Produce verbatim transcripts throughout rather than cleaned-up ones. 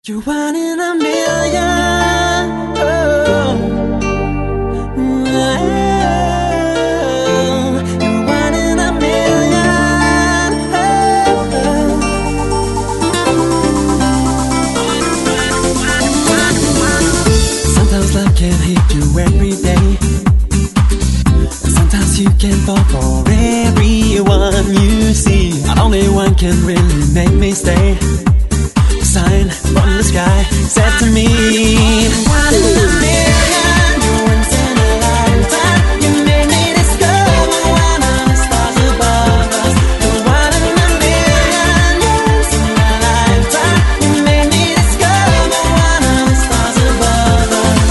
You're one in a million. Oh. Oh. You're one in a million. Oh. Sometimes love can hit you every day. Sometimes you can fall for everyone you see. But only one can really make me stay. Sign from the sky said to me, one in a million, you're once in a lifetime. You made me discover one of the stars above us. You're one in a million, you're once in a lifetime. You made me discover one of the stars above us.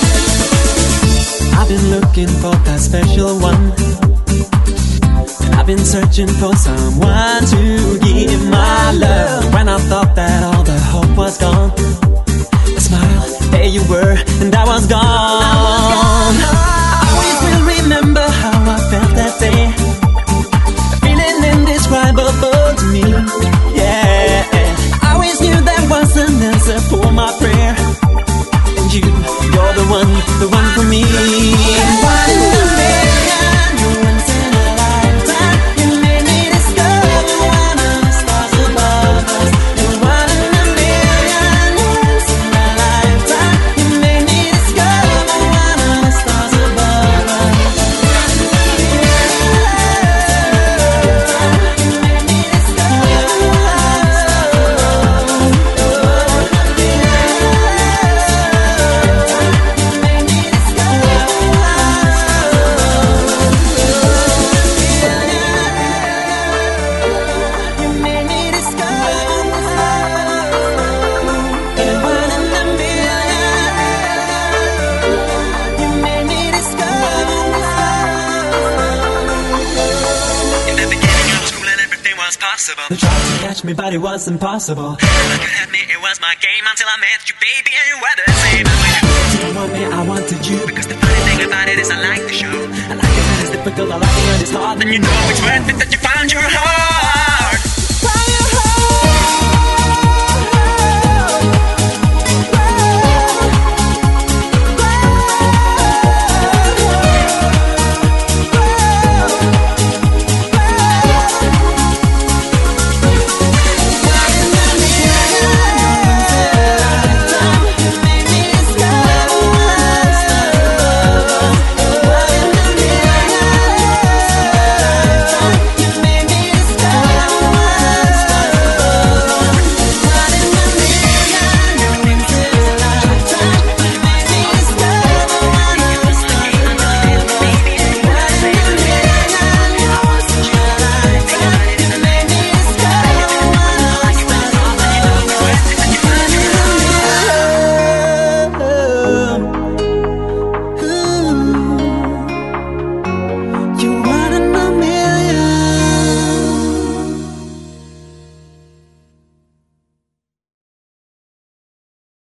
I've been looking for that special one. I've been searching for someone to give my love. When I thought that all the hope was gone, a smile, there you were, and I was gone. I, was gone. I always will remember how I felt that day. A feeling indescribable to me. Yeah, I always knew there was an answer for my prayer. And you, you're the one, the one for me. One in a million, you're once in a lifetime. You made me discover one of the stars above us. You're one in a million, you're once in a lifetime. You made me discover one of the stars above us. You made me discover. They tried to catch me, but it was impossible. Look at me, it was my game until I met you, baby, and you were the same. And when you didn't want me, I wanted you. Because the funny thing about it is I like the show. I like it when it's difficult, I like it when it's hard. Then you know it's worth it that you found your heart.